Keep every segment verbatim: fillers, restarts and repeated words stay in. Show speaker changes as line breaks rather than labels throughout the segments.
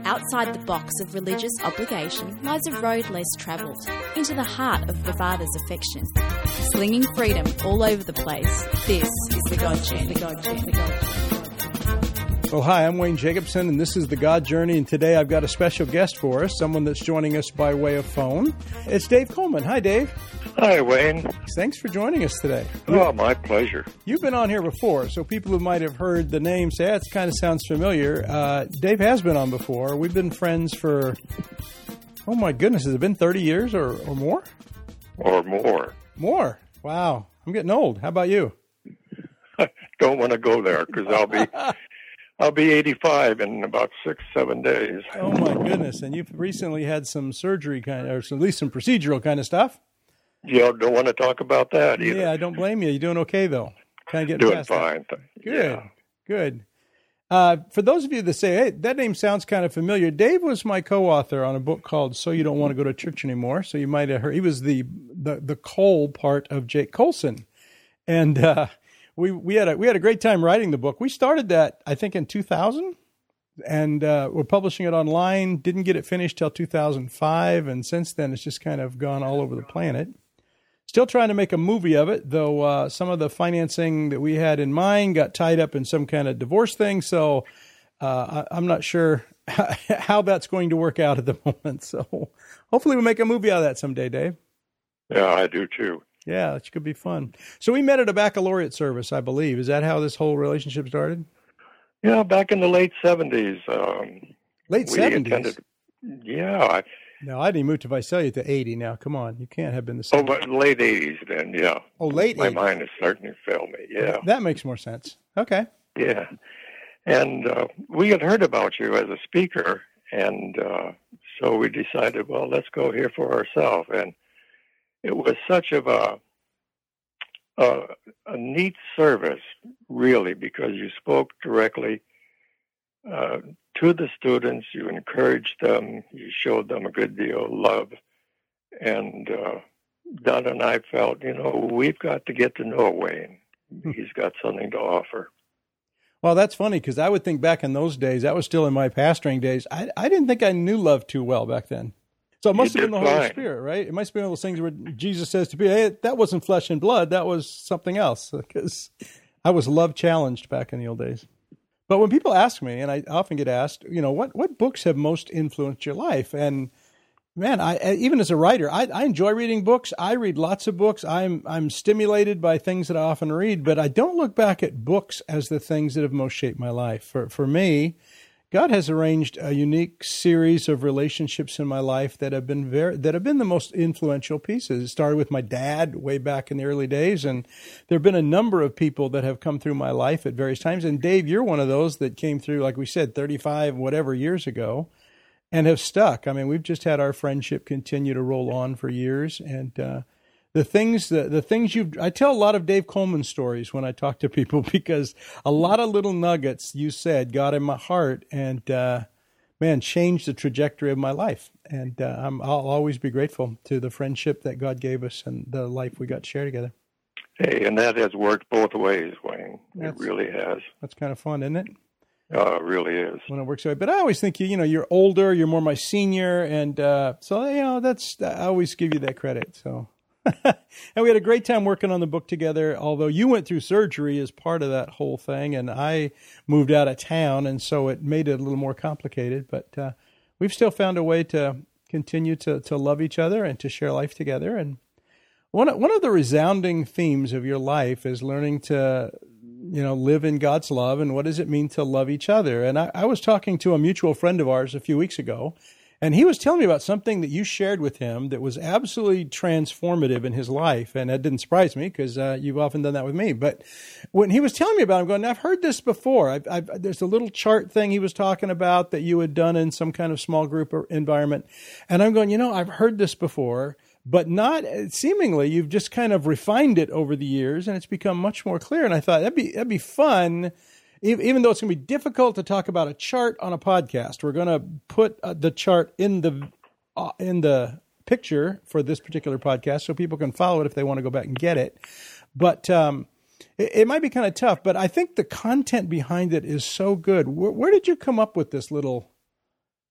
Outside the box of religious obligation lies a road less travelled, into the heart of the Father's affection. Slinging freedom all over the place, this is the God Journey. The God Journey. The God Journey.
Well, hi, I'm Wayne Jacobson, and this is the God Journey, and today I've got a special guest for us, someone that's joining us by way of phone. It's Dave Coleman. Hi, Dave.
Hi, Wayne.
Thanks for joining us today.
Oh, my pleasure.
You've been on here before, so people who might have heard the name say, that kind of sounds familiar. Uh, Dave has been on before. We've been friends for, oh my goodness, has it been thirty years or, or more?
Or more.
More. Wow. I'm getting old. How about you?
Don't want to go there because I'll be I'll be eighty-five in about six, seven days.
Oh my goodness! And you've recently had some surgery, kind of, or at least some procedural kind of stuff.
Yeah, don't want to talk about that either.
Yeah, I don't blame you. You're doing okay though. Kind of getting
doing
past
fine.
That. Good,
yeah.
good. Uh, for those of you that say, "Hey, that name sounds kind of familiar," Dave was my co-author on a book called "So You Don't Want to Go to Church Anymore." So you might have heard. He was the the the Cole part of Jake Colson, and. Uh, We we had a we had a great time writing the book. We started that I think in two thousand, and uh, we're publishing it online. Didn't get it finished till two thousand five, and since then it's just kind of gone all over the planet. Still trying to make a movie of it, though. Uh, some of the financing that we had in mind got tied up in some kind of divorce thing, so uh, I, I'm not sure how that's going to work out at the moment. So hopefully we'll make a movie out of that someday, Dave.
Yeah, I do too.
Yeah, it could be fun. So we met at a baccalaureate service, I believe. Is that how this whole relationship started?
Yeah, back in the late seventies. Um,
late seventies? Attended,
yeah. I,
no, I didn't move to Visalia to eighty now. Come on. You can't have been the
same.
Oh,
but late eighties then, yeah.
Oh, late
My
eighties.
My mind has certainly failed me, yeah.
That makes more sense. Okay.
Yeah. And uh, we had heard about you as a speaker, and uh, so we decided, well, let's go here for ourselves. And it was such of a, a a neat service, really, because you spoke directly uh, to the students. You encouraged them. You showed them a good deal of love. And uh, Don and I felt, you know, we've got to get to know Wayne. He's got something to offer.
Well, that's funny, because I would think back in those days, that was still in my pastoring days, I, I didn't think I knew love too well back then. So it must
you
have been the
fine.
Holy Spirit, right? It must have been one of those things where Jesus says to me, hey, that wasn't flesh and blood. That was something else, because I was love challenged back in the old days. But when people ask me, and I often get asked, you know, what, what books have most influenced your life? And man, I even as a writer, I, I enjoy reading books. I read lots of books. I'm I'm stimulated by things that I often read, but I don't look back at books as the things that have most shaped my life. For for me, God has arranged a unique series of relationships in my life that have been very that have been the most influential pieces. It started with my dad way back in the early days, and there have been a number of people that have come through my life at various times. And Dave, you're one of those that came through, like we said, thirty-five whatever years ago, and have stuck. I mean, we've just had our friendship continue to roll on for years, and uh, the things the, the things you've I tell a lot of Dave Coleman stories when I talk to people, because a lot of little nuggets you said got in my heart and uh, man changed the trajectory of my life. And uh, I'm, I'll always be grateful to the friendship that God gave us and the life we got to share together.
Hey, and that has worked both ways, Wayne.
That's,
it really has.
That's kind of fun, isn't it?
Uh, it really is.
When it works that way. But I always think, you you know, you're older, you're more my senior, and uh, so, you know, that's I always give you that credit. So. And we had a great time working on the book together, although you went through surgery as part of that whole thing, and I moved out of town, and so it made it a little more complicated. But uh, we've still found a way to continue to, to love each other and to share life together. And one of, one of the resounding themes of your life is learning to, you know, live in God's love, and what does it mean to love each other? And I, I was talking to a mutual friend of ours a few weeks ago, and he was telling me about something that you shared with him that was absolutely transformative in his life. And that didn't surprise me, because uh, you've often done that with me. But when he was telling me about it, I'm going, I've heard this before. I've, I've, there's a little chart thing he was talking about that you had done in some kind of small group or environment. And I'm going, you know, I've heard this before, but not seemingly. You've just kind of refined it over the years, and it's become much more clear. And I thought that'd be that'd be fun. Even though it's going to be difficult to talk about a chart on a podcast, we're going to put uh, the chart in the uh, in the picture for this particular podcast so people can follow it if they want to go back and get it. But um, it, it might be kind of tough, but I think the content behind it is so good. Where, where did you come up with this little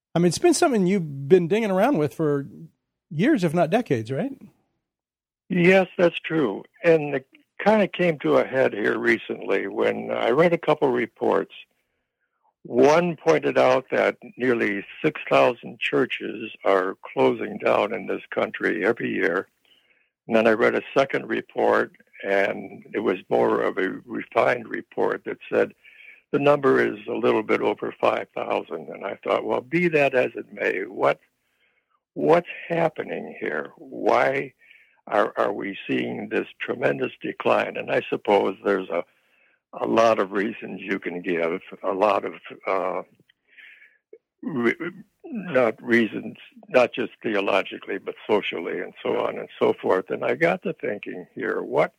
I mean, it's been something you've been dinging around with for years, if not decades, right?
Yes, that's true. And it kind of came to a head here recently when I read a couple reports. One pointed out that nearly six thousand churches are closing down in this country every year. And then I read a second report, and it was more of a refined report that said the number is a little bit over five thousand. And I thought, well, be that as it may, what what's happening here? Why are, are we seeing this tremendous decline? And I suppose there's a a lot of reasons you can give, a lot of uh, re- not reasons, not just theologically, but socially and so on and so forth. And I got to thinking here, what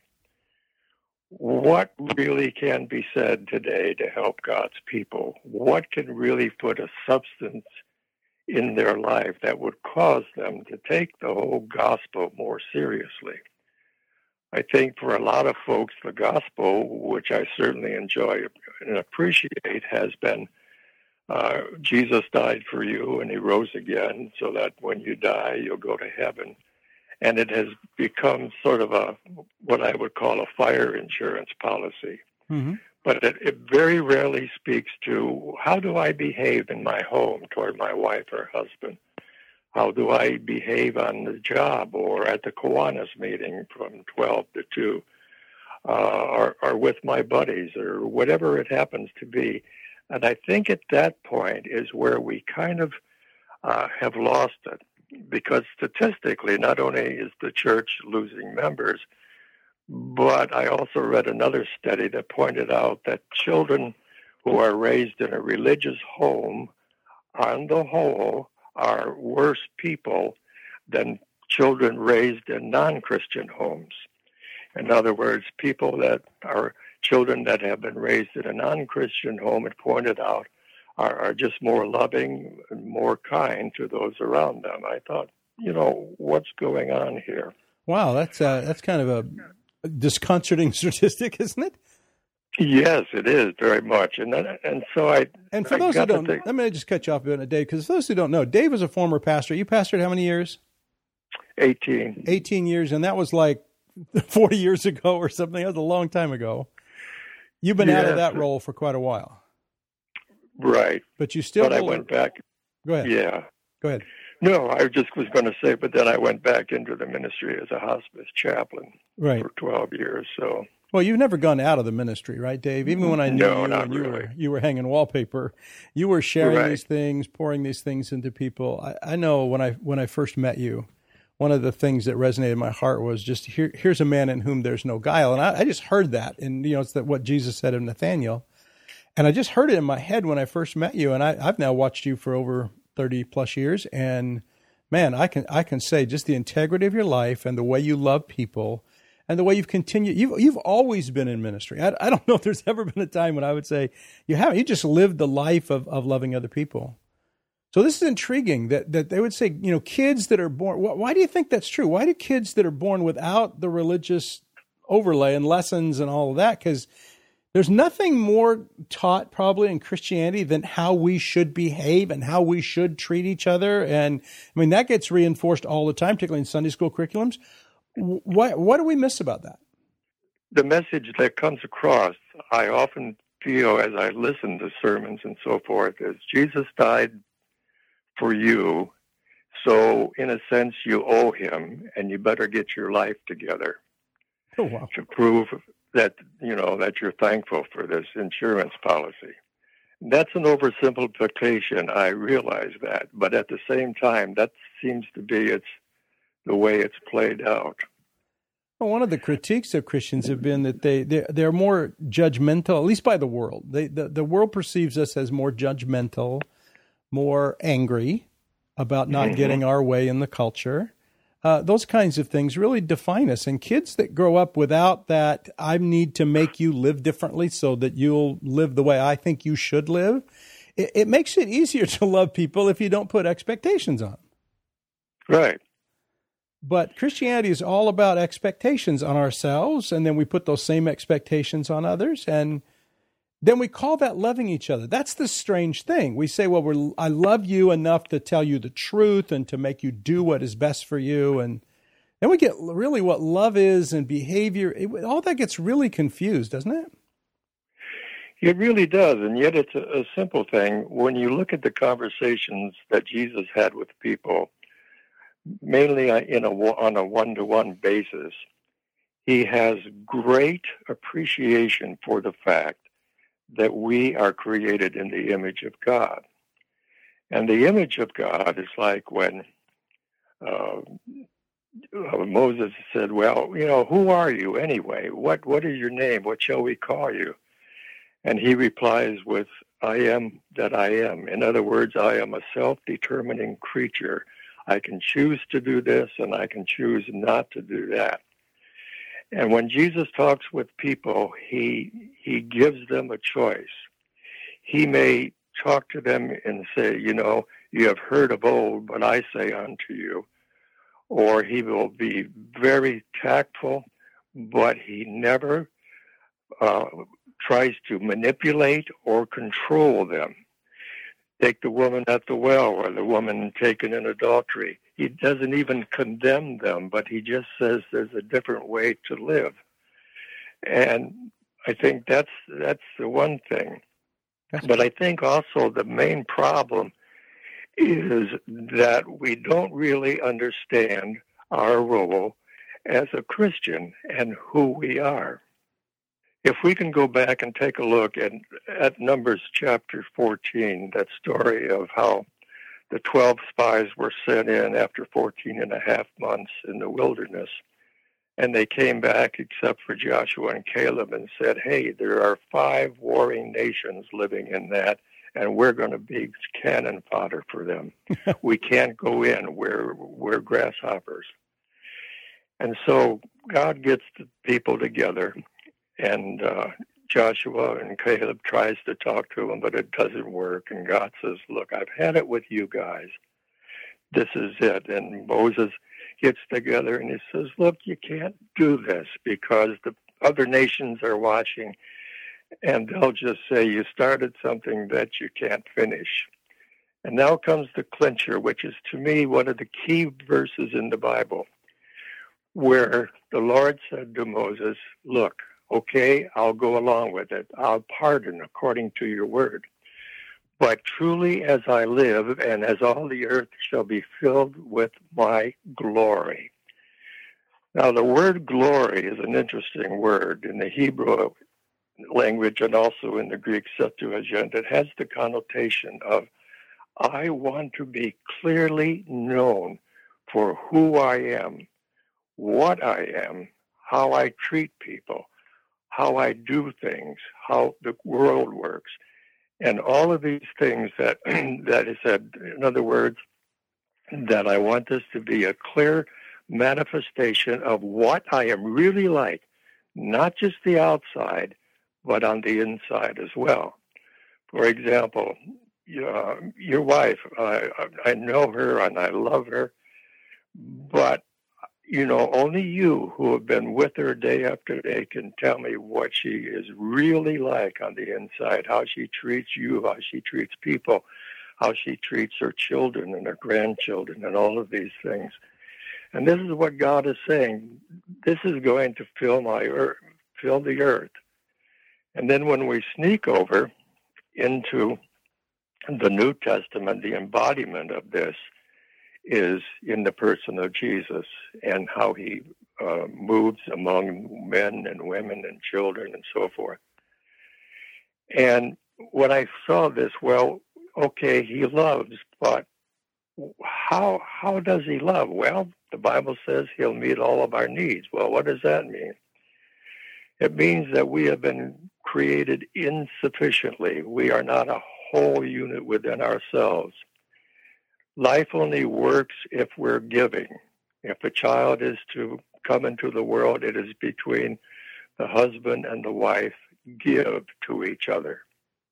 what really can be said today to help God's people? What can really put a substance in their life that would cause them to take the whole gospel more seriously? I think for a lot of folks, the gospel, which I certainly enjoy and appreciate, has been uh, Jesus died for you and he rose again so that when you die, you'll go to heaven. And it has become sort of a what I would call a fire insurance policy. Mm-hmm. But it, it very rarely speaks to how do I behave in my home toward my wife or husband? How do I behave on the job or at the Kiwanis meeting from twelve to two, uh, or, or with my buddies or whatever it happens to be? And I think at that point is where we kind of uh, have lost it, because statistically, not only is the church losing members, but I also read another study that pointed out that children who are raised in a religious home, on the whole, are worse people than children raised in non-Christian homes. In other words, people that are children that have been raised in a non-Christian home, it pointed out, are, are just more loving and more kind to those around them. I thought, you know, what's going on here?
Wow, that's uh, that's kind of a disconcerting statistic, isn't it?
Yes, it is very much, and then, and so I.
And for
I
those who don't,
think,
let me just cut you off a bit, Dave, because those who don't know, Dave was a former pastor. You pastored how many years?
Eighteen.
Eighteen years, and that was like forty years ago or something. That was a long time ago. You've been yes. out of that role for quite a while,
right?
But you still.
But I went back.
Go ahead.
Yeah.
Go ahead.
No, I just was going to say, but then I went back into the ministry as a hospice chaplain
right.
for twelve years. So.
Well, you've never gone out of the ministry, right, Dave? Even when I knew
no,
you
not
and you
really.
were you were hanging wallpaper, you were sharing
right.
these things, pouring these things into people. I, I know when I when I first met you, one of the things that resonated in my heart was just here. Here's a man in whom there's no guile, and I, I just heard that, and you know, it's that what Jesus said of Nathaniel, and I just heard it in my head when I first met you, and I, I've now watched you for over thirty plus years, and man, I can I can say just the integrity of your life and the way you love people. And the way you've continued, you've, you've always been in ministry. I, I don't know if there's ever been a time when I would say you haven't. You just lived the life of, of loving other people. So this is intriguing that, that they would say, you know, kids that are born, why, why do you think that's true? Why do kids that are born without the religious overlay and lessons and all of that? Because there's nothing more taught probably in Christianity than how we should behave and how we should treat each other. And I mean, that gets reinforced all the time, particularly in Sunday school curriculums. What what do we miss about that?
The message that comes across, I often feel as I listen to sermons and so forth, is Jesus died for you, so in a sense you owe him, and you better get your life together
oh, wow.
to prove that you know that you're thankful for this insurance policy. That's an oversimplification. I realize that, but at the same time, that seems to be its. the way it's played out.
Well, one of the critiques of Christians have been that they, they're, they're more judgmental, at least by the world. They, the, the world perceives us as more judgmental, more angry about not mm-hmm. getting our way in the culture. Uh, those kinds of things really define us. And kids that grow up without that, I need to make you live differently so that you'll live the way I think you should live, it, it makes it easier to love people if you don't put expectations on them.
Right.
But Christianity is all about expectations on ourselves, and then we put those same expectations on others. And then we call that loving each other. That's the strange thing. We say, well, we're, I love you enough to tell you the truth and to make you do what is best for you. And then we get really what love is and behavior. It, all that gets really confused, doesn't it?
It really does, and yet it's a, a simple thing. When you look at the conversations that Jesus had with people, mainly in a, on a one-to-one basis, he has great appreciation for the fact that we are created in the image of God. And the image of God is like when uh, Moses said, well, you know, who are you anyway? What What is your name? What shall we call you? And he replies with, I am that I am. In other words, I am a self-determining creature. I can choose to do this and I can choose not to do that. And when Jesus talks with people, he he gives them a choice. He may talk to them and say, you know, you have heard of old, but I say unto you. Or he will be very tactful, but he never uh, tries to manipulate or control them. Take the woman at the well or the woman taken in adultery. He doesn't even condemn them, but he just says there's a different way to live. And I think that's that's the one thing.
That's
but I think also the main problem is that we don't really understand our role as a Christian and who we are. If we can go back and take a look at, at Numbers chapter fourteen, that story of how the twelve spies were sent in after fourteen and a half months in the wilderness, and they came back except for Joshua and Caleb and said, hey, there are five warring nations living in that, and we're going to be cannon fodder for them. We can't go in. We're, we're grasshoppers. And so God gets the people together, and uh, Joshua and Caleb tries to talk to him, but it doesn't work. And God says, look, I've had it with you guys. This is it. And Moses gets together and he says, look, you can't do this because the other nations are watching, and they'll just say you started something that you can't finish. And now comes the clincher, which is to me one of the key verses in the Bible, where the Lord said to Moses, look, okay, I'll go along with it. I'll pardon according to your word. But truly as I live, and as all the earth shall be filled with my glory. Now, the word glory is an interesting word in the Hebrew language and also in the Greek Septuagint. It has the connotation of, I want to be clearly known for who I am, what I am, how I treat people, how I do things, how the world works, and all of these things that that is said. In other words, that I want this to be a clear manifestation of what I am really like, not just the outside, but on the inside as well. For example, uh, your wife, uh, I know her and I love her, but you know, only you who have been with her day after day can tell me what she is really like on the inside, how she treats you, how she treats people, how she treats her children and her grandchildren and all of these things. And this is what God is saying. This is going to fill my earth, fill the earth. And then when we sneak over into the New Testament, the embodiment of this is in the person of Jesus and how he uh, moves among men and women and children and so forth. And when I saw this, well, okay, he loves, but how how does he love? Well, the Bible says he'll meet all of our needs. Well, what does that mean? It means that we have been created insufficiently. We are not a whole unit within ourselves. Life only works if we're giving. If a child is to come into the world, it is between the husband and the wife give to each other.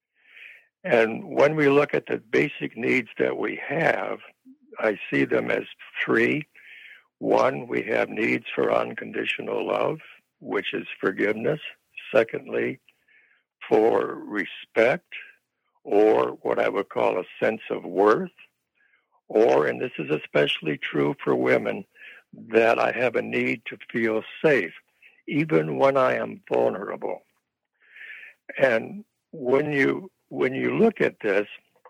And when we look at the basic needs that we have, I see them as three. One, we have needs for unconditional love, which is forgiveness. Secondly, for respect, or what I would call a sense of worth, or, and this is especially true for women, that I have a need to feel safe, even when I am vulnerable. And when you when you look at this,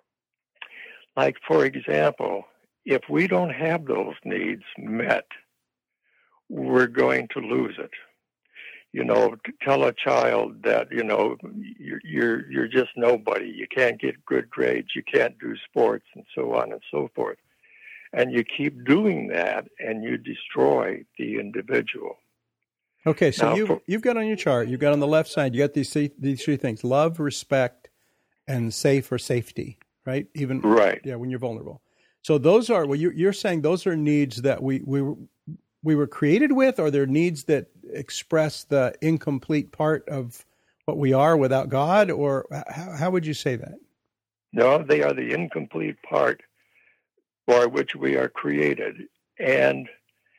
like, for example, if we don't have those needs met, we're going to lose it. You know, to tell a child that, you know, you're, you're, you're just nobody. You can't get good grades. You can't do sports, and so on and so forth. And you keep doing that, and you destroy the individual.
Okay, so
now,
you've,
for,
you've got on your chart, you've got on the left side, you got these three, these three things: love, respect, and safe or safety, right? Even
right.
Yeah, when you're vulnerable. So those are, well, you're, you're saying those are needs that we, we, we were created with, or they're needs that express the incomplete part of what we are without God, or how, how would you say that?
No, they are the incomplete part for which we are created. And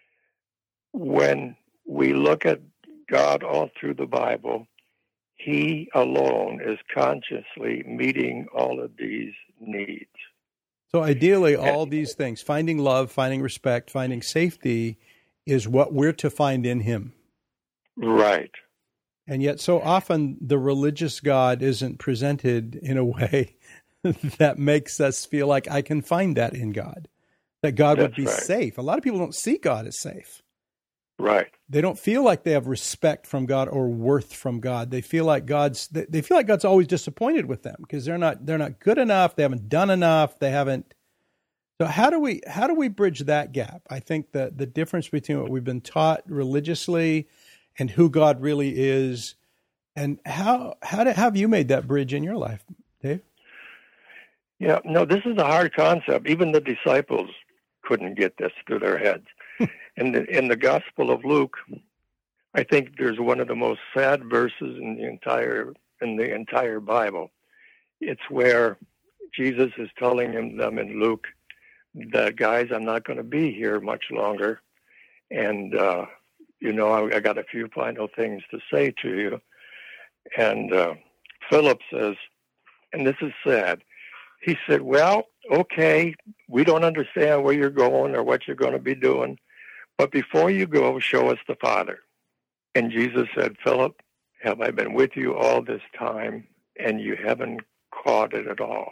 when we look at God all through the Bible, He alone is consciously meeting all of these needs.
So ideally, all these things, finding love, finding respect, finding safety, is what we're to find in Him.
Right.
And yet so often the religious God isn't presented in a way that makes us feel like I can find that in God, that God
That's
would be
right.
safe. A lot of people don't see God as safe.
Right.
They don't feel like they have respect from God or worth from God. They feel like God's they feel like God's always disappointed with them because they're not they're not good enough, they haven't done enough, they haven't. So how do we how do we bridge that gap? I think that the difference between what we've been taught religiously and who God really is, and how how, do, how have you made that bridge in your life, Dave?
Yeah, no, this is a hard concept. Even the disciples couldn't get this through their heads. In the in the Gospel of Luke, I think there's one of the most sad verses in the entire in the entire Bible. It's where Jesus is telling him, them in Luke that, guys, I'm not going to be here much longer, and uh, you know I, I got a few final things to say to you. And uh, Philip says, and this is sad. He said, "Well, okay, we don't understand where you're going or what you're going to be doing. But before you go, show us the Father." And Jesus said, "Philip, have I been with you all this time, and you haven't caught it at all?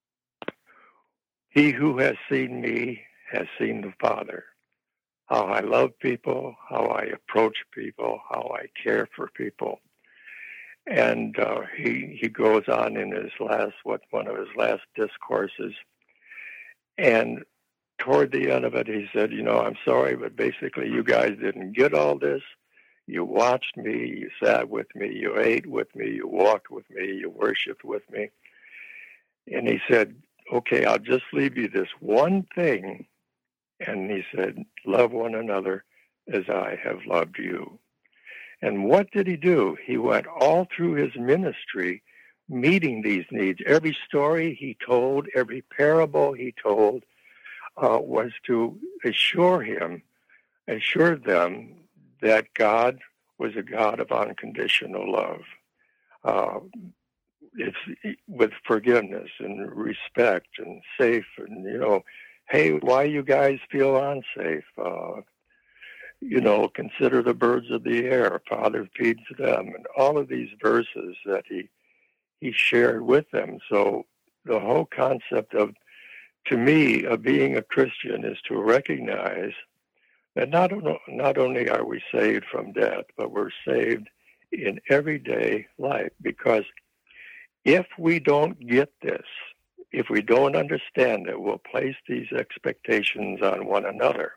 He who has seen me has seen the Father. How I love people, how I approach people, how I care for people." And uh, he he goes on in his last, what one of his last discourses, and toward the end of it, he said, you know, I'm sorry, but basically you guys didn't get all this. You watched me, you sat with me, you ate with me, you walked with me, you worshiped with me. And he said, okay, I'll just leave you this one thing. And he said, love one another as I have loved you. And what did he do? He went all through his ministry meeting these needs. Every story he told, every parable he told, Uh, was to assure him, assure them that God was a God of unconditional love. Uh, it's with forgiveness and respect and safe, and, you know, hey, why you guys feel unsafe? Uh, you know, consider the birds of the air. Father feeds them, and all of these verses that he he shared with them. So the whole concept of, to me, of being a Christian is to recognize that not, not only are we saved from death, but we're saved in everyday life. Because if we don't get this, if we don't understand it, we'll place these expectations on one another.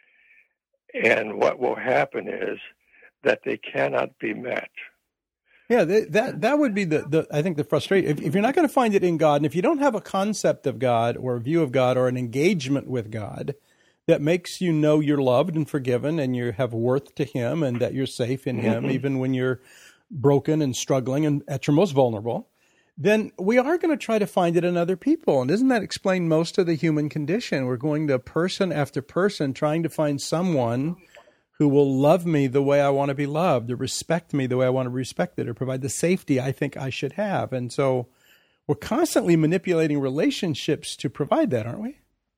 And what will happen is that they cannot be met.
Yeah, that that would be the, the I think the frustration. If, if you're not going to find it in God, and if you don't have a concept of God or a view of God or an engagement with God that makes you know you're loved and forgiven and you have worth to Him and that you're safe in Him, mm-hmm. even when you're broken and struggling and at your most vulnerable, then we are going to try to find it in other people. And doesn't that explain most of the human condition? We're going to person after person trying to find someone who will love me the way I want to be loved, or respect me the way I want to be respected, or provide the safety I think I should have. And so we're constantly manipulating relationships to provide that, aren't we?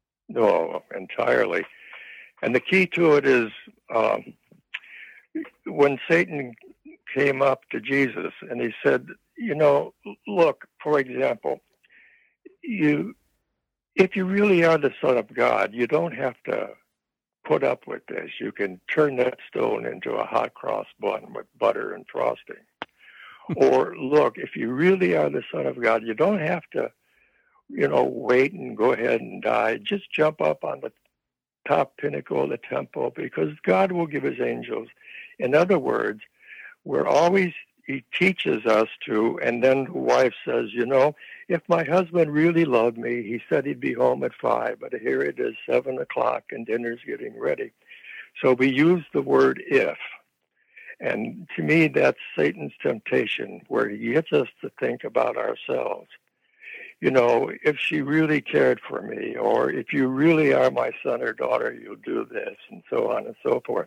No, entirely. And the key to it is um, when Satan came up to Jesus and he said, you know, look, for example, you, if you really are the Son of God, you don't have to put up with this. You can turn that stone into a hot cross bun with butter and frosting. Or look, if you really are the Son of God, you don't have to, you know, wait and go ahead and die. Just jump up on the top pinnacle of the temple, because God will give his angels. In other words, we're always, he teaches us to, and then the wife says, you know, if my husband really loved me, he said he'd be home at five, but here it is seven o'clock and dinner's getting ready. So we use the word if. And to me, that's Satan's temptation, where he gets us to think about ourselves. You know, if she really cared for me, or if you really are my son or daughter, you'll do this, and so on and so forth.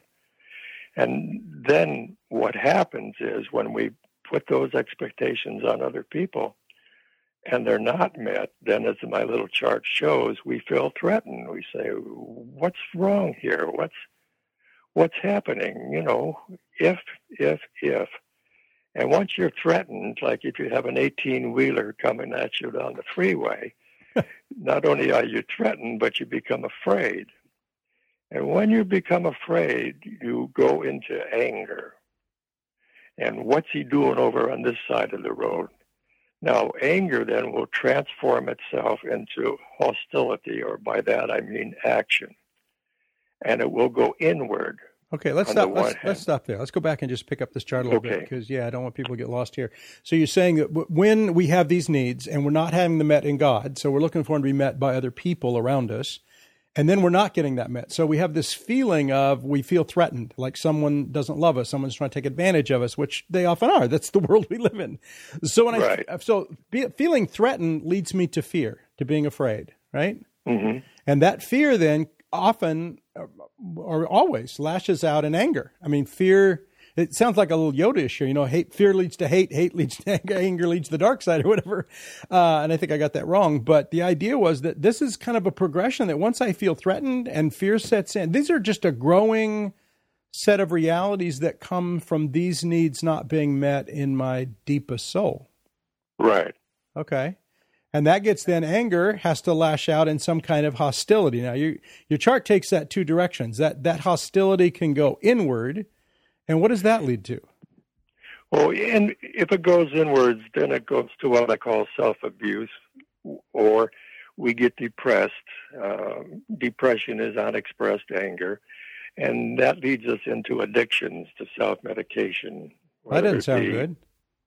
And then what happens is when we put those expectations on other people and they're not met, then as my little chart shows, we feel threatened. We say, what's wrong here? What's what's happening? You know, if, if, if. And once you're threatened, like if you have an eighteen-wheeler coming at you down the freeway, not only are you threatened, but you become afraid. And when you become afraid, you go into anger. And what's he doing over on this side of the road? Now, anger then will transform itself into hostility, or by that I mean action. And it will go inward.
Okay, let's stop. Let's, let's stop there. Let's go back and just pick up this chart a little okay. bit, because, yeah, I don't want people to get lost here. So you're saying that w- when we have these needs and we're not having them met in God, so we're looking for them to be met by other people around us, and then we're not getting that met. So we have this feeling of, we feel threatened, like someone doesn't love us, someone's trying to take advantage of us, which they often are. That's the world we live in. So when right. I so be, feeling threatened leads me to fear, to being afraid, right?
Mm-hmm.
And that fear then often or always lashes out in anger. I mean, fear, it sounds like a little Yoda-ish here, you know, hate, fear leads to hate, hate leads to anger, anger leads to the dark side or whatever. Uh, and I think I got that wrong. But the idea was that this is kind of a progression, that once I feel threatened and fear sets in, these are just a growing set of realities that come from these needs not being met in my deepest soul.
Right.
Okay. And that gets then anger has to lash out in some kind of hostility. Now, you, your chart takes that two directions. That that hostility can go inward. And what does that lead to?
Well, and if it goes inwards, then it goes to what I call self-abuse, or we get depressed. Uh, depression is unexpressed anger. And that leads us into addictions to self-medication.
That doesn't sound be, good.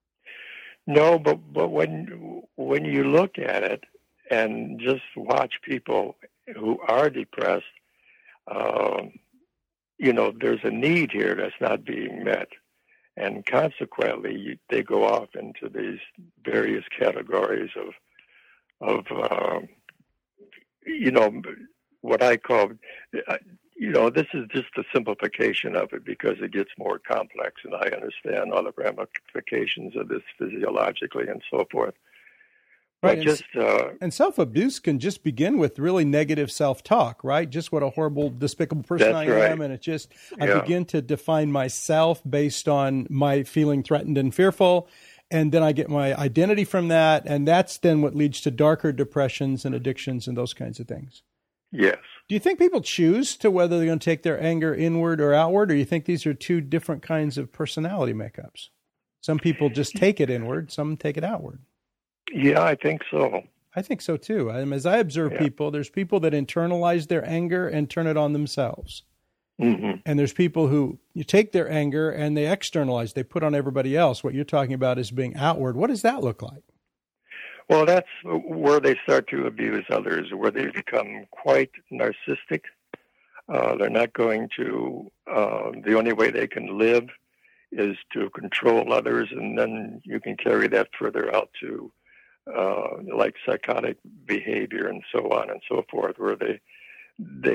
No, but but when when you look at it and just watch people who are depressed, um, you know, there's a need here that's not being met, and consequently, you, they go off into these various categories of of um, you know, what I call. Uh, You know, this is just a simplification of it because it gets more complex, and I understand all the ramifications of this physiologically and so forth.
Right,
but just uh,
and self-abuse can just begin with really negative self-talk, right? Just what a horrible, despicable person I
right.
am, and it just I
yeah.
begin to define myself based on my feeling threatened and fearful, and then I get my identity from that, and that's then what leads to darker depressions and addictions and those kinds of things.
Yes.
Do you think people choose to whether they're going to take their anger inward or outward, or do you think these are two different kinds of personality makeups? Some people just take it inward, some take it outward.
Yeah, I think so.
I think so too. I mean, as I observe yeah. people, there's people that internalize their anger and turn it on themselves.
Mm-hmm.
And there's people who you take their anger and they externalize, they put on everybody else. What you're talking about is being outward. What does that look like?
Well, that's where they start to abuse others, where they become quite narcissistic. Uh, they're not going to, uh, the only way they can live is to control others, and then you can carry that further out to uh, like psychotic behavior and so on and so forth, where they they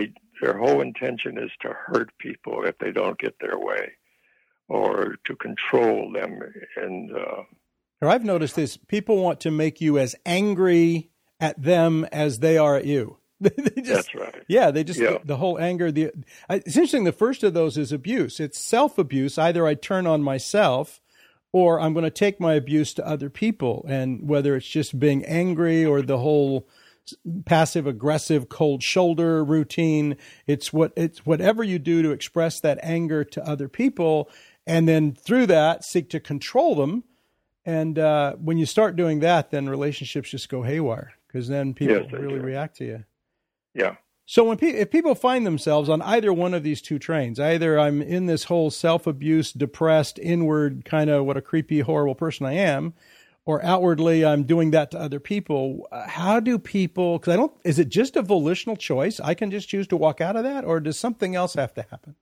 their whole intention is to hurt people if they don't get their way, or to control them. And uh,
or I've noticed this: people want to make you as angry at them as they are at you. They just,
that's right.
Yeah, they just
Yeah.
the, the whole anger. The it's interesting. The first of those is abuse. It's self-abuse. Either I turn on myself, or I'm going to take my abuse to other people. And whether it's just being angry or the whole passive aggressive cold shoulder routine, it's what it's whatever you do to express that anger to other people, and then through that seek to control them. And uh, when you start doing that, then relationships just go haywire, because then people
Yes, they
really
do.
react to you.
Yeah.
So when pe- if people find themselves on either one of these two trains, either I'm in this whole self-abuse, depressed, inward kind of what a creepy, horrible person I am, or outwardly I'm doing that to other people, uh, how do people, because I don't, is it just a volitional choice? I can just choose to walk out of that, or does something else have to happen?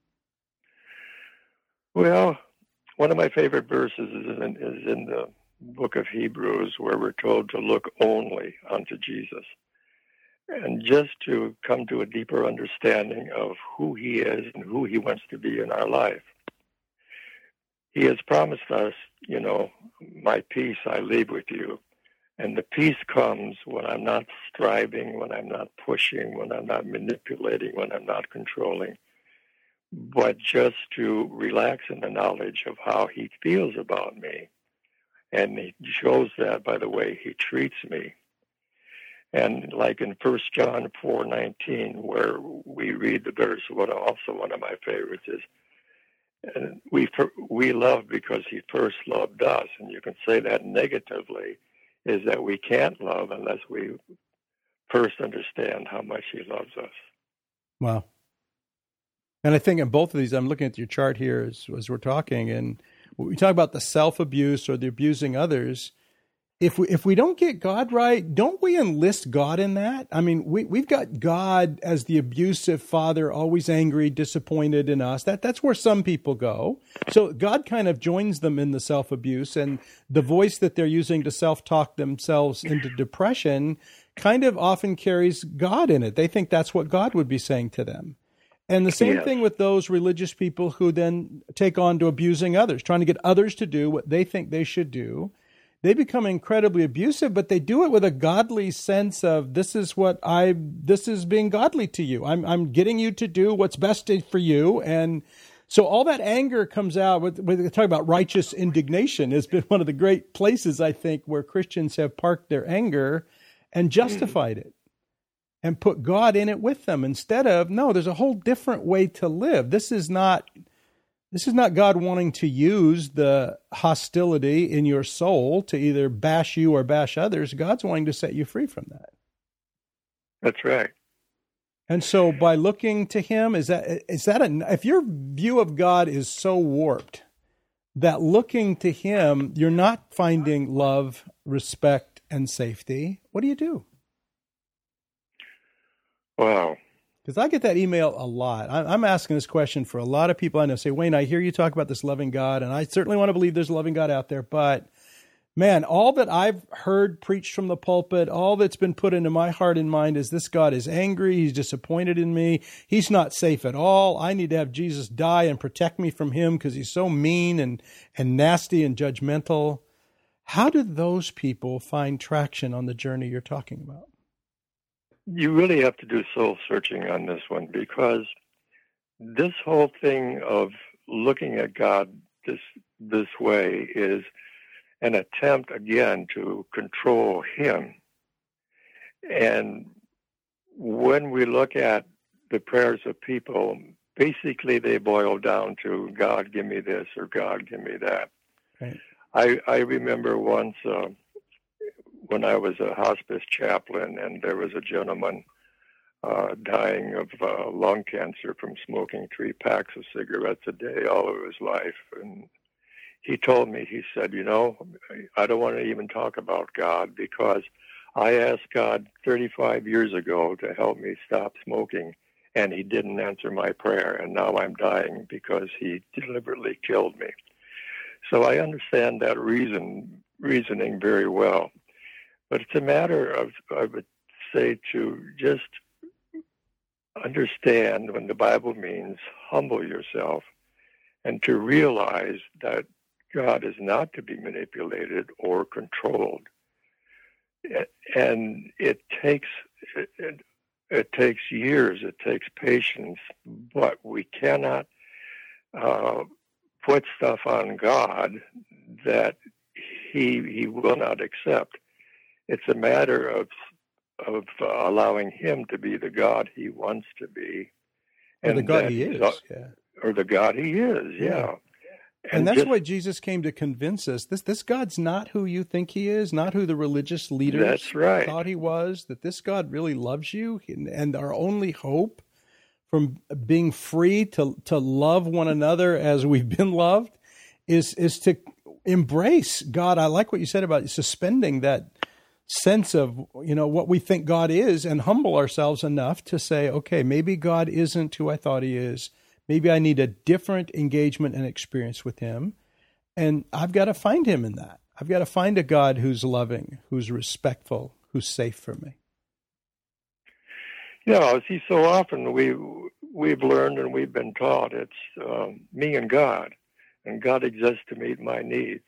Well, one of my favorite verses is in, is in the book of Hebrews, where we're told to look only unto Jesus, and just to come to a deeper understanding of who he is and who he wants to be in our life. He has promised us, you know, my peace I leave with you. And the peace comes when I'm not striving, when I'm not pushing, when I'm not manipulating, when I'm not controlling, but just to relax in the knowledge of how he feels about me. And he shows that by the way he treats me. And like in First John four nineteen, where we read the verse, what also one of my favorites is, and we we love because he first loved us. And you can say that negatively, is that we can't love unless we first understand how much he loves us.
Wow. And I think in both of these, I'm looking at your chart here as, as we're talking, and when we talk about the self-abuse or the abusing others, if we if we don't get God right, don't we enlist God in that? I mean, we, we've got God as the abusive father, always angry, disappointed in us. That That's where some people go. So God kind of joins them in the self-abuse, and the voice that they're using to self-talk themselves into depression kind of often carries God in it. They think that's what God would be saying to them. And the same
Yes.
thing with those religious people who then take on to abusing others, trying to get others to do what they think they should do. They become incredibly abusive, but they do it with a godly sense of this is what I, this is being godly to you. I'm, I'm getting you to do what's best for you. And so all that anger comes out with, with talk about righteous indignation has been one of the great places, I think, where Christians have parked their anger and justified it and put God in it with them instead of, no, there's a whole different way to live. This is not, This is not God wanting to use the hostility in your soul to either bash you or bash others. God's wanting to set you free from that.
That's right.
And so by looking to him, is that, is that a, if your view of God is so warped that looking to him, you're not finding love, respect, and safety, what do you do?
Wow.
Because I get that email a lot. I'm asking this question for a lot of people I know. Say, Wayne, I hear you talk about this loving God, and I certainly want to believe there's a loving God out there. But, man, all that I've heard preached from the pulpit, all that's been put into my heart and mind is this God is angry. He's disappointed in me. He's not safe at all. I need to have Jesus die and protect me from him because he's so mean and, and nasty and judgmental. How do those people find traction on the journey you're talking about?
You really have to do soul searching on this one, because this whole thing of looking at God this this way is an attempt, again, to control him. And when we look at the prayers of people, basically they boil down to, God, give me this, or God, give me that.
Right.
I, I remember once uh, when I was a hospice chaplain, and there was a gentleman uh, dying of uh, lung cancer from smoking three packs of cigarettes a day all of his life. And he told me, he said, you know, I don't want to even talk about God, because I asked God thirty-five years ago to help me stop smoking, and he didn't answer my prayer, and now I'm dying because he deliberately killed me. So I understand that reason reasoning very well. But it's a matter of, I would say, to just understand when the Bible means humble yourself and to realize that God is not to be manipulated or controlled. And it takes it, it takes years, it takes patience, but we cannot uh, put stuff on God that he he will not accept. It's a matter of of uh, allowing him to be the God he wants to be,
or the God he is, uh, yeah,
or the God he is, yeah. yeah.
And, and that's just, why Jesus came to convince us this this God's not who you think he is, not who the religious leaders
that's right.
thought he was, that this God really loves you, and, and our only hope from being free to to love one another as we've been loved is is to embrace God. I like what you said about suspending that sense of, you know, what we think God is and humble ourselves enough to say, okay, maybe God isn't who I thought he is. Maybe I need a different engagement and experience with him. And I've got to find him in that. I've got to find a God who's loving, who's respectful, who's safe for me.
Yeah, see, so often we, we've learned and we've been taught it's um, me and God, and God exists to meet my needs.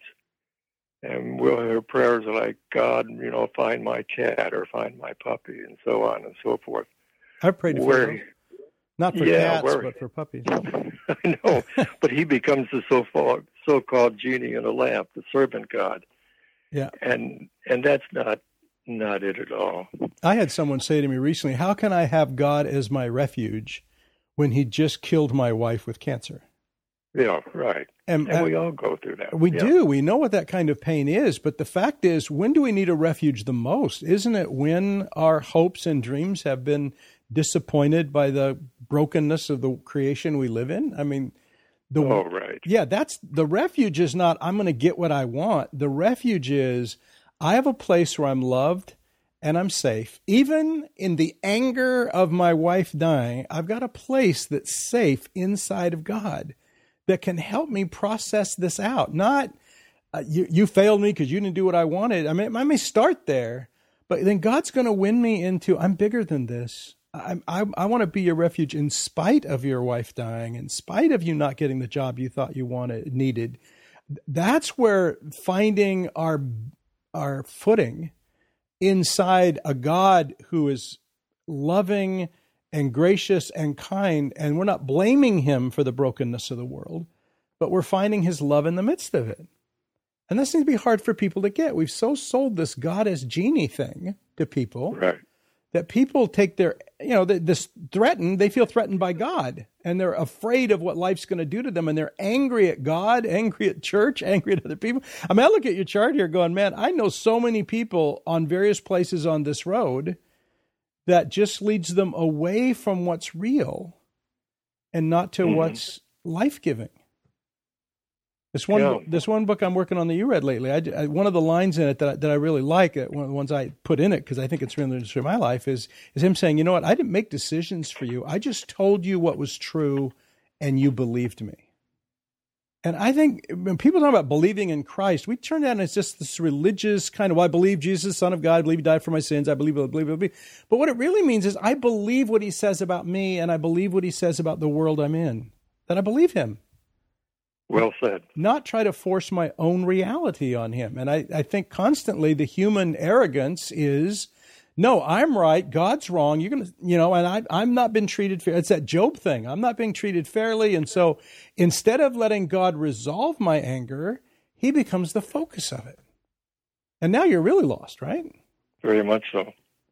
And we'll hear prayers like, God, you know, find my cat or find my puppy, and so on and so forth.
I've prayed for those. Not for
yeah,
cats,
where,
but for puppies.
I know, but he becomes the so-called, so-called genie in a lamp, the servant God.
Yeah.
And and that's not not it at all.
I had someone say to me recently, how can I have God as my refuge when he just killed my wife with cancer?
Yeah, right. And, and we all go through that.
We
yeah.
do. We know what that kind of pain is. But the fact is, when do we need a refuge the most? Isn't it when our hopes and dreams have been disappointed by the brokenness of the creation we live in? I mean, the
oh, right.
Yeah, that's the refuge is not, I'm going to get what I want. The refuge is, I have a place where I'm loved and I'm safe. Even in the anger of my wife dying, I've got a place that's safe inside of God that can help me process this out. Not, uh, you, you failed me because you didn't do what I wanted. I mean, I may start there, but then God's going to win me into, I'm bigger than this. I, I, I want to be your refuge in spite of your wife dying, in spite of you not getting the job you thought you wanted, needed. That's where finding our, our footing inside a God who is loving and gracious and kind, and we're not blaming him for the brokenness of the world, but we're finding his love in the midst of it. And that seems to be hard for people to get. We've so sold this God as genie thing to people,
right,
that people take their, you know, this threatened, they feel threatened by God, and they're afraid of what life's going to do to them, and they're angry at God, angry at church, angry at other people. I mean, I look at your chart here going, man, I know so many people on various places on this road that just leads them away from what's real and not to mm-hmm. what's life-giving. This one,
yeah.
this one book I'm working on that you read lately, I, I, one of the lines in it that I, that I really like, one of the ones I put in it because I think it's really interesting in my life, is is him saying, you know what, I didn't make decisions for you. I just told you what was true, and you believed me. And I think when people talk about believing in Christ, we turn that and it's just this religious kind of, well, I believe Jesus is the Son of God, I believe he died for my sins, I believe, I believe, I believe. But what it really means is I believe what he says about me, and I believe what he says about the world I'm in. That I believe him.
Well said.
Not try to force my own reality on him. And I, I think constantly the human arrogance is, no, I'm right, God's wrong. You're going to, you know, and I, I'm not been treated fair. It's that Job thing. I'm not being treated fairly. And so instead of letting God resolve my anger, he becomes the focus of it. And now you're really lost, right?
Very much so.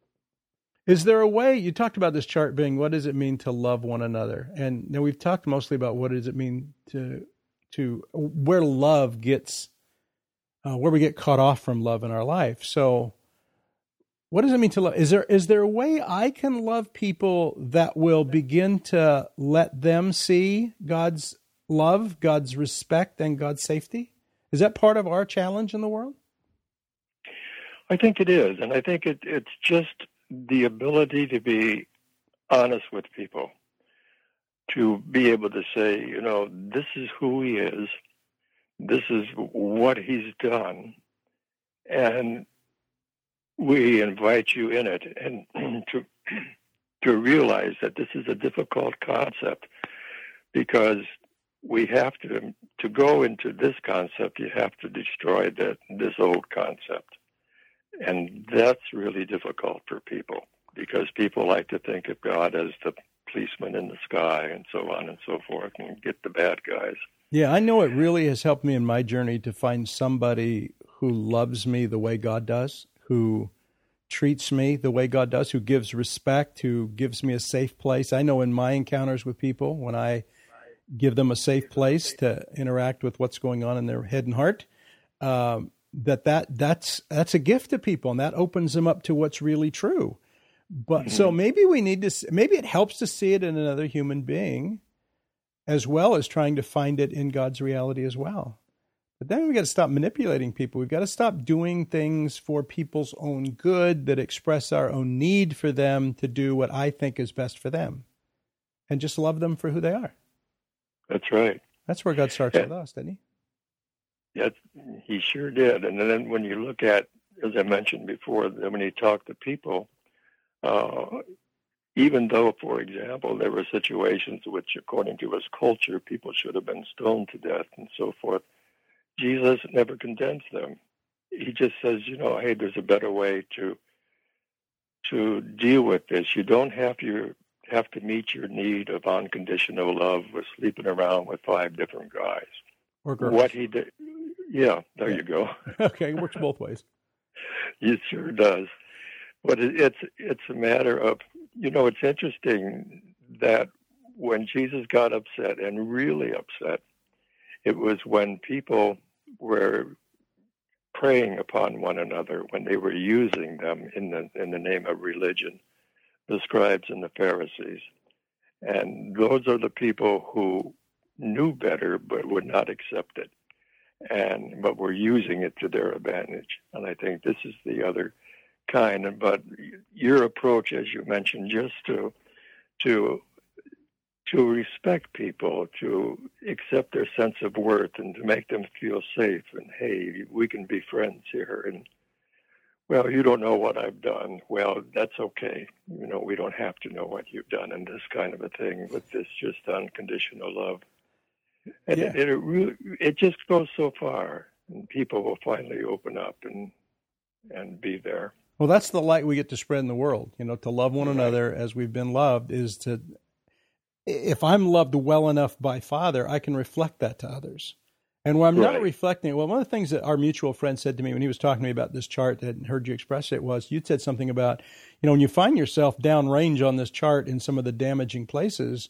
Is there a way, you talked about this chart being, what does it mean to love one another? And now we've talked mostly about what does it mean to, to where love gets, uh, where we get caught off from love in our life. So what does it mean to love? Is there is there a way I can love people that will begin to let them see God's love, God's respect, and God's safety? Is that part of our challenge in the world?
I think it is. And I think it, it's just the ability to be honest with people, to be able to say, you know, this is who he is, this is what he's done, and we invite you in it. And to to realize that this is a difficult concept, because we have to to go into this concept. You have to destroy that this old concept, and that's really difficult for people, because people like to think of God as the policeman in the sky and so on and so forth, and get the bad guys.
Yeah, I know it really has helped me in my journey to find somebody who loves me the way God does, who treats me the way God does, who gives respect, who gives me a safe place. I know in my encounters with people, when I give them a safe place to interact with what's going on in their head and heart, um, that, that that's that's a gift to people, and that opens them up to what's really true. But mm-hmm. so maybe we need to, maybe it helps to see it in another human being, as well as trying to find it in God's reality as well. But then we got to stop manipulating people. We've got to stop doing things for people's own good that express our own need for them to do what I think is best for them, and just love them for who they are.
That's right.
That's where God starts yeah. with us, didn't he?
Yes, he sure did. And then when you look at, as I mentioned before, when he talked to people, uh, even though, for example, there were situations which, according to his culture, people should have been stoned to death and so forth, Jesus never condemns them. He just says, you know, hey, there's a better way to to deal with this. You don't have to have to meet your need of unconditional love with sleeping around with five different guys.
Or girls.
What he did, yeah, there yeah. you go.
Okay, it works both ways.
It sure does. But it, it's it's a matter of, you know, it's interesting that when Jesus got upset, and really upset, it was when people were preying upon one another, when they were using them in the in the name of religion, the scribes and the Pharisees. And those are the people who knew better but would not accept it, and but were using it to their advantage. And I think this is the other kind. But your approach, as you mentioned, just to to to respect people, to accept their sense of worth, and to make them feel safe, and hey, we can be friends here, and well, you don't know what I've done. Well, that's okay. You know, we don't have to know what you've done, and this kind of a thing with this just unconditional love. And yeah. it, it really, it just goes so far, and people will finally open up and and be there.
Well, that's the light we get to spread in the world. You know, to love one right. another as we've been loved is to. If I'm loved well enough by Father, I can reflect that to others. And when I'm right. not reflecting, well, one of the things that our mutual friend said to me when he was talking to me about this chart that heard you express it was, you'd said something about, you know, when you find yourself downrange on this chart in some of the damaging places,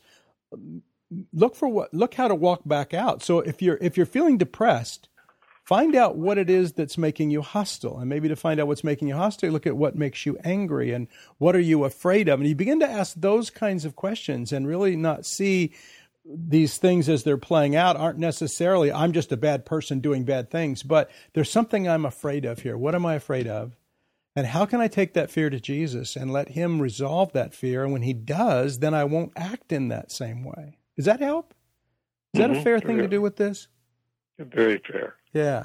look for what, look how to walk back out. So if you're, if you're feeling depressed, find out what it is that's making you hostile. And maybe to find out what's making you hostile, look at what makes you angry and what are you afraid of. And you begin to ask those kinds of questions and really not see these things as they're playing out aren't necessarily, I'm just a bad person doing bad things, but there's something I'm afraid of here. What am I afraid of? And how can I take that fear to Jesus and let him resolve that fear? And when he does, then I won't act in that same way. Does that help? Is mm-hmm. that a fair thing yeah. to do with this?
Very fair.
Yeah.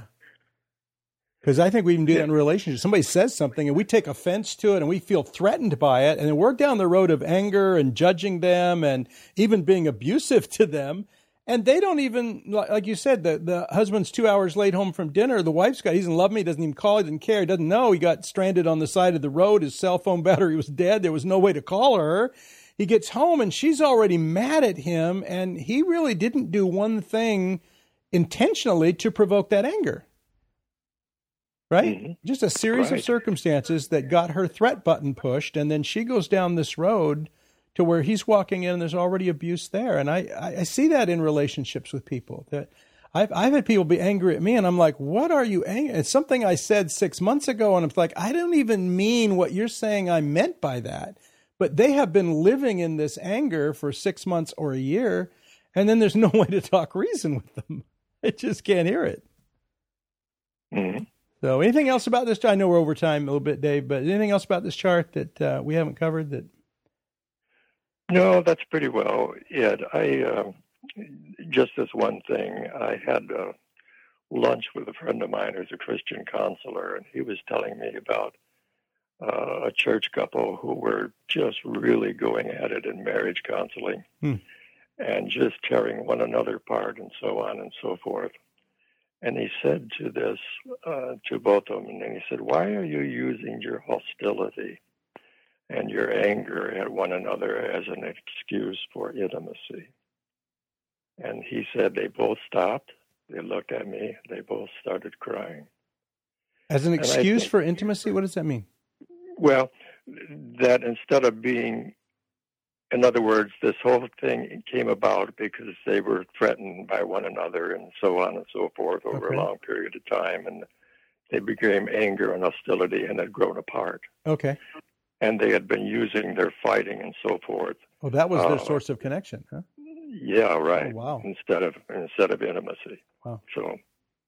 Because I think we even do that in relationships. Somebody says something and we take offense to it and we feel threatened by it. And then we're down the road of anger and judging them and even being abusive to them. And they don't even, like you said, the, the husband's two hours late home from dinner. The wife's got, he doesn't love me, doesn't even call, he doesn't care, he doesn't know. He got stranded on the side of the road. His cell phone battery was dead. There was no way to call her. He gets home and she's already mad at him. And he really didn't do one thing intentionally to provoke that anger. Right? Mm-hmm. Just a series right. of circumstances that got her threat button pushed. And then she goes down this road to where he's walking in and there's already abuse there. And I, I see that in relationships with people. That I've, I've had people be angry at me and I'm like, what are you angry? It's something I said six months ago. And I'm like, I don't even mean what you're saying I meant by that. But they have been living in this anger for six months or a year. And then there's no way to talk reason with them. I just can't hear it.
Mm-hmm.
So anything else about this? I know we're over time a little bit, Dave, but anything else about this chart that uh, we haven't covered? That
No, that's pretty well it. I, uh, just as one thing, I had uh, lunch with a friend of mine who's a Christian counselor, and he was telling me about uh, a church couple who were just really going at it in marriage counseling
hmm.
and just tearing one another apart and so on and so forth. And he said to this, uh, to both of them, and he said, why are you using your hostility and your anger at one another as an excuse for intimacy? And he said they both stopped. They looked at me. They both started crying.
As an excuse
think,
for intimacy? What does that mean?
Well, that instead of being, in other words, this whole thing came about because they were threatened by one another and so on and so forth over
okay.
a long period of time. And they became anger and hostility and had grown apart.
Okay.
And they had been using their fighting and so forth.
Oh, that was their
uh,
source of connection, huh?
Yeah, right.
Oh, wow.
Instead of instead of intimacy.
Wow.
So,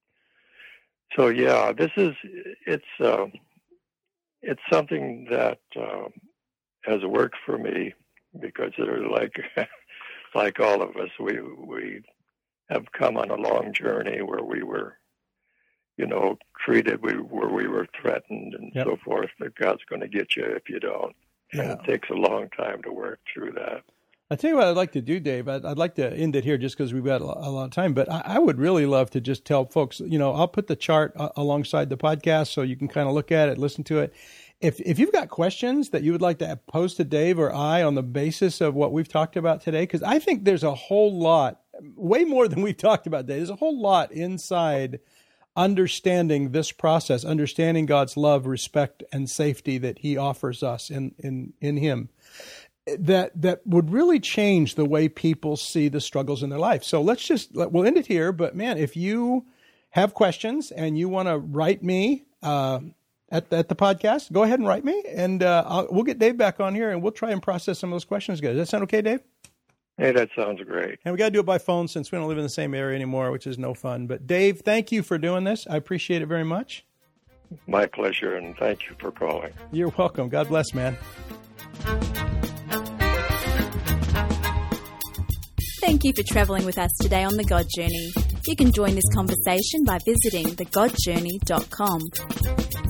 so yeah, this is it's uh, it's something that uh, has worked for me because they're like like all of us, we we have come on a long journey where we were, you know, treated we where we were threatened and
yep.
so forth. That God's going to get you if you don't,
yeah.
and it takes a long time to work through that.
I'll tell you what I'd like to do, Dave. I'd, I'd like to end it here just because we've got a lot, a lot of time. But I, I would really love to just tell folks, you know, I'll put the chart uh, alongside the podcast so you can kind of look at it, listen to it. If if you've got questions that you would like to pose to Dave or I on the basis of what we've talked about today, because I think there's a whole lot, way more than we've talked about today. There's a whole lot inside understanding this process, understanding God's love, respect, and safety that he offers us in in, in him. That that would really change the way people see the struggles in their life. So let's just, we'll end it here. But man, if you have questions and you want to write me uh, at, at the podcast, go ahead and write me. And uh, I'll, we'll get Dave back on here and we'll try and process some of those questions. Does that sound okay, Dave?
Hey, that sounds great.
And we got to do it by phone since we don't live in the same area anymore, which is no fun. But Dave, thank you for doing this. I appreciate it very much.
My pleasure, and thank you for calling.
You're welcome. God bless, man.
Thank you for travelling with us today on The God Journey. You can join this conversation by visiting the god journey dot com.